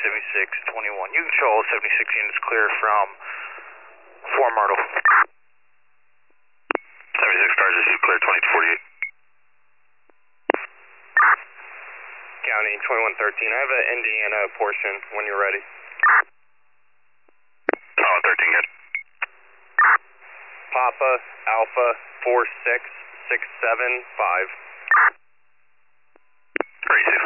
7621. You control 76 units clear from 4 Myrtle. 76 cars is clear 20 to 48. County 2113. I have an Indiana portion when you're ready. 13 good. Papa Alpha 46675. 36